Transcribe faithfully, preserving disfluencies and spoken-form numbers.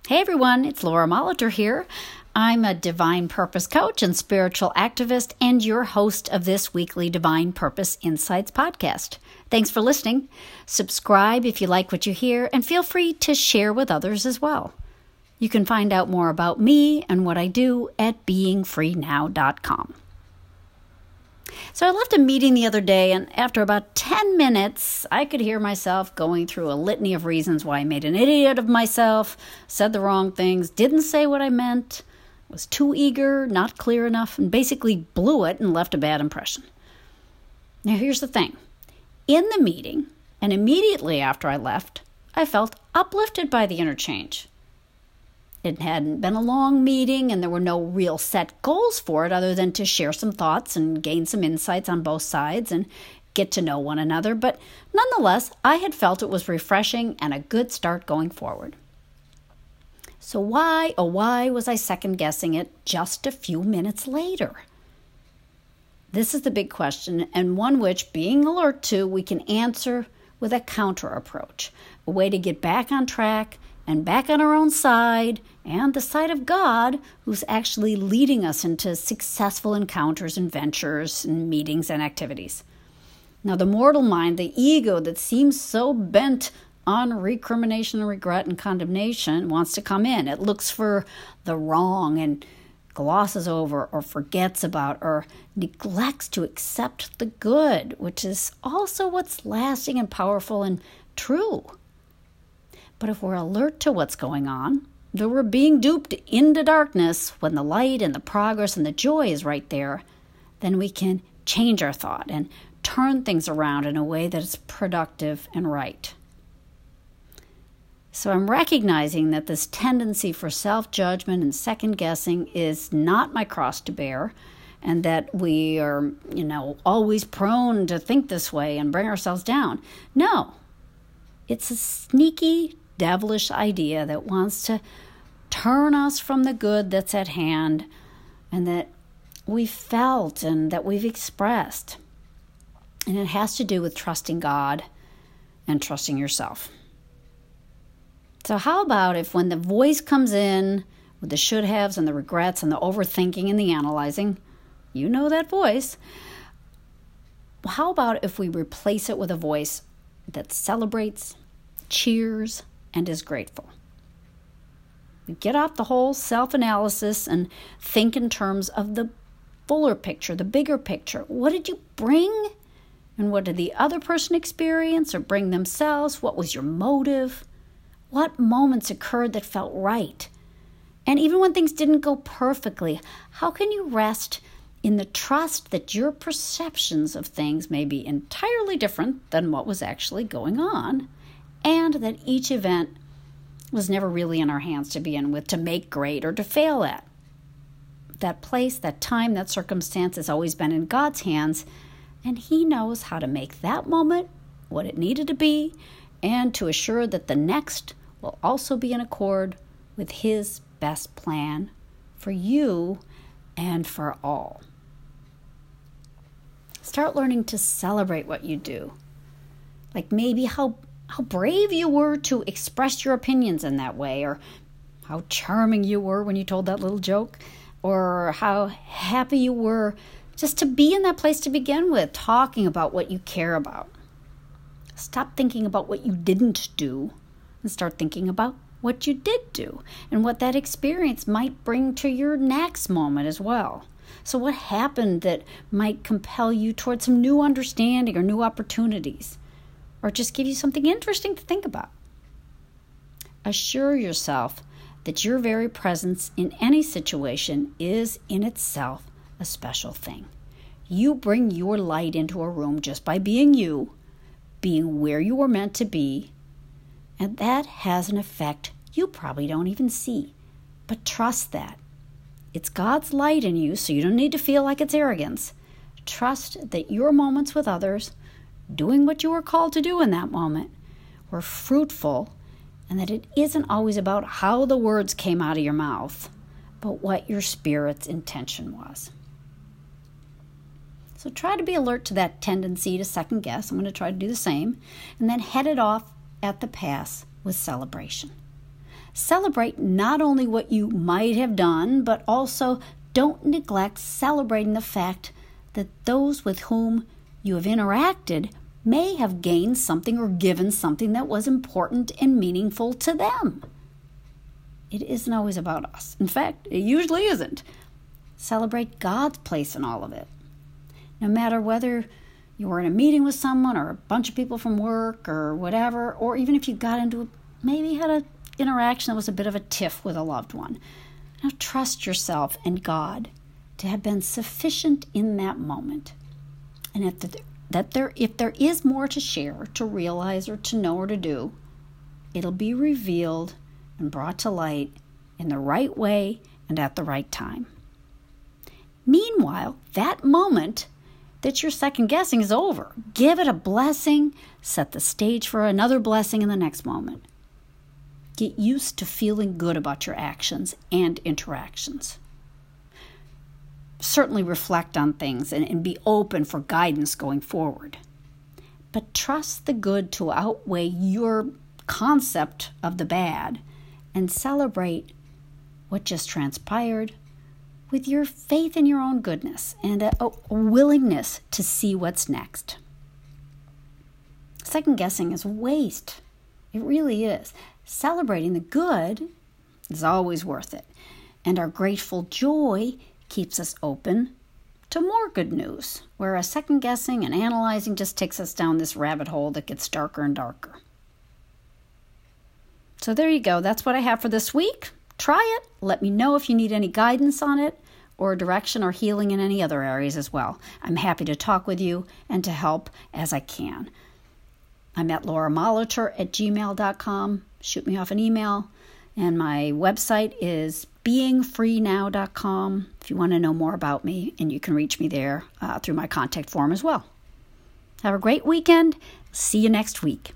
Hey everyone, it's Laura Molitor here. I'm a divine purpose coach and spiritual activist and your host of this weekly Divine Purpose Insights podcast. Thanks for listening. Subscribe if you like what you hear and feel free to share with others as well. You can find out more about me and what I do at being free now dot com. So I left a meeting the other day, and after about ten minutes, I could hear myself going through a litany of reasons why I made an idiot of myself, said the wrong things, didn't say what I meant, was too eager, not clear enough, and basically blew it and left a bad impression. Now here's the thing. In the meeting, and immediately after I left, I felt uplifted by the interchange. It hadn't been a long meeting, and there were no real set goals for it other than to share some thoughts and gain some insights on both sides and get to know one another. But nonetheless, I had felt it was refreshing and a good start going forward. So why, oh why, was I second-guessing it just a few minutes later? This is the big question, and one which, being alert to, we can answer with a counter approach, a way to get back on track and back on our own side and the side of God, who's actually leading us into successful encounters and ventures and meetings and activities. Now, the mortal mind, the ego that seems so bent on recrimination and regret and condemnation, wants to come in. It looks for the wrong and glosses over or forgets about or neglects to accept the good, which is also what's lasting and powerful and true. But if we're alert to what's going on, though we're being duped into darkness when the light and the progress and the joy is right there, then we can change our thought and turn things around in a way that is productive and right. So I'm recognizing that this tendency for self-judgment and second-guessing is not my cross to bear, and that we are, you know, always prone to think this way and bring ourselves down. No, it's a sneaky, devilish idea that wants to turn us from the good that's at hand and that we've felt and that we've expressed. And it has to do with trusting God and trusting yourself. So how about if when the voice comes in with the should-haves and the regrets and the overthinking and the analyzing, you know that voice, how about if we replace it with a voice that celebrates, cheers, and is grateful? Get off the whole self-analysis and think in terms of the fuller picture, the bigger picture. What did you bring? And what did the other person experience or bring themselves? What was your motive? What moments occurred that felt right? And even when things didn't go perfectly, how can you rest in the trust that your perceptions of things may be entirely different than what was actually going on, and that each event was never really in our hands to begin with, to make great or to fail at? That place, that time, that circumstance has always been in God's hands, and He knows how to make that moment what it needed to be and to assure that the next will also be in accord with His best plan for you and for all. Start learning to celebrate what you do. Like maybe how how brave you were to express your opinions in that way, or how charming you were when you told that little joke, or how happy you were just to be in that place to begin with, talking about what you care about. Stop thinking about what you didn't do and start thinking about what you did do and what that experience might bring to your next moment as well. So what happened that might compel you towards some new understanding or new opportunities, or just give you something interesting to think about? Assure yourself that your very presence in any situation is in itself a special thing. You bring your light into a room just by being you, being where you were meant to be, and that has an effect you probably don't even see. But trust that. It's God's light in you, so you don't need to feel like it's arrogance. Trust that your moments with others, doing what you were called to do in that moment, were fruitful, and that it isn't always about how the words came out of your mouth, but what your spirit's intention was. So try to be alert to that tendency to second guess. I'm going to try to do the same. And then head it off at the pass with celebration. Celebrate not only what you might have done, but also don't neglect celebrating the fact that those with whom you have interacted may have gained something or given something that was important and meaningful to them. It isn't always about us. In fact, it usually isn't. Celebrate God's place in all of it. No matter whether you were in a meeting with someone or a bunch of people from work or whatever, or even if you got into, maybe had an interaction that was a bit of a tiff with a loved one. Now trust yourself and God to have been sufficient in that moment. And if the, that there, if there is more to share, to realize, or to know, or to do, it'll be revealed and brought to light in the right way and at the right time. Meanwhile, that moment that you're second guessing is over. Give it a blessing. Set the stage for another blessing in the next moment. Get used to feeling good about your actions and interactions. Certainly reflect on things and, and be open for guidance going forward. But trust the good to outweigh your concept of the bad and celebrate what just transpired with your faith in your own goodness and a, a willingness to see what's next. Second guessing is waste. It really is. Celebrating the good is always worth it. And our grateful joy keeps us open to more good news, whereas second guessing and analyzing just takes us down this rabbit hole that gets darker and darker. So there you go. That's what I have for this week. Try it. Let me know if you need any guidance on it or direction or healing in any other areas as well. I'm happy to talk with you and to help as I can. I'm at laura molitor at gmail dot com. Shoot me off an email. And my website is being free now dot com if you want to know more about me, and you can reach me there uh, through my contact form as well. Have a great weekend. See you next week.